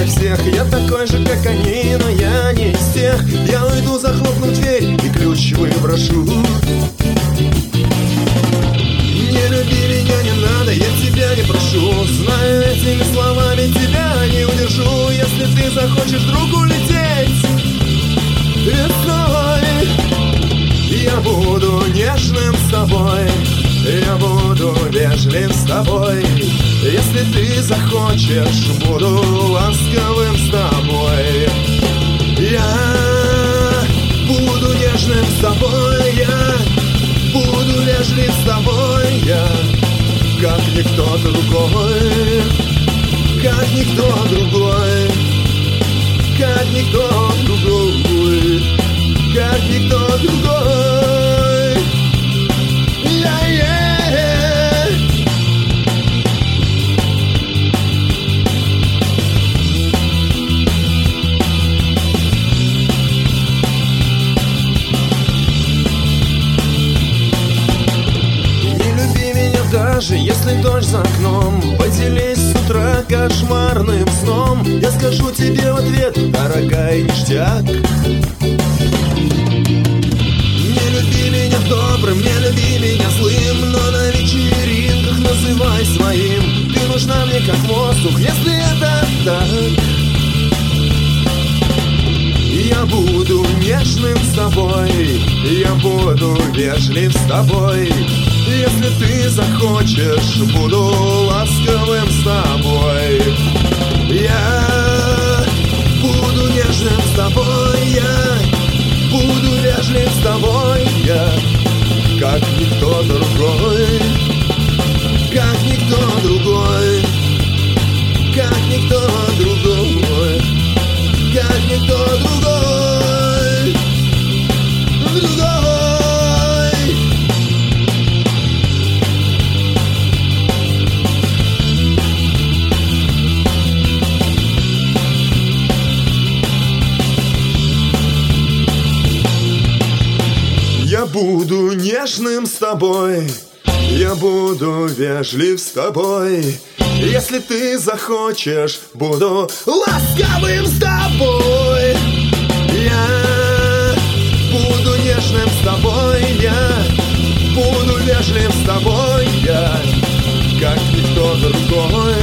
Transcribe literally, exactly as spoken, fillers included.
как всех. Я такой же, как они, но я не из тех. Я уйду, захлопну дверь и ключ выброшу. Не люби меня, не надо, я тебя не прошу. Знаю, этими словами тебя не удержу. Если ты захочешь вдруг улететь весной, я буду нежным с тобой, я буду вежлив с тобой. Если ты захочешь, буду ласковым с тобой. Я буду нежным с тобой, я буду вежлив с тобой, я как никто другой, как никто другой, как никто другой, как никто другой. Yeah, yeah. Не люби меня даже если дождь за окном. Поделись с утра кошмарным сном. Я скажу тебе в ответ: дорогая, ништяк. Не люби меня добрым, не люби меня злым, но на вечеринках называй своим. Ты нужна мне как воздух, если это так. Я буду нежным с тобой, я буду вежлив с тобой. Если ты захочешь, буду ласковым с тобой. Я буду нежным с тобой, я буду вежлив с тобой, я как никто другой, как никто другой, как никто другой, как никто другой, другой. Я буду нежным с тобой, я буду вежлив с тобой. Если ты захочешь, буду ласковым с тобой. Я буду нежным с тобой, я буду вежлив с тобой, я как никто другой,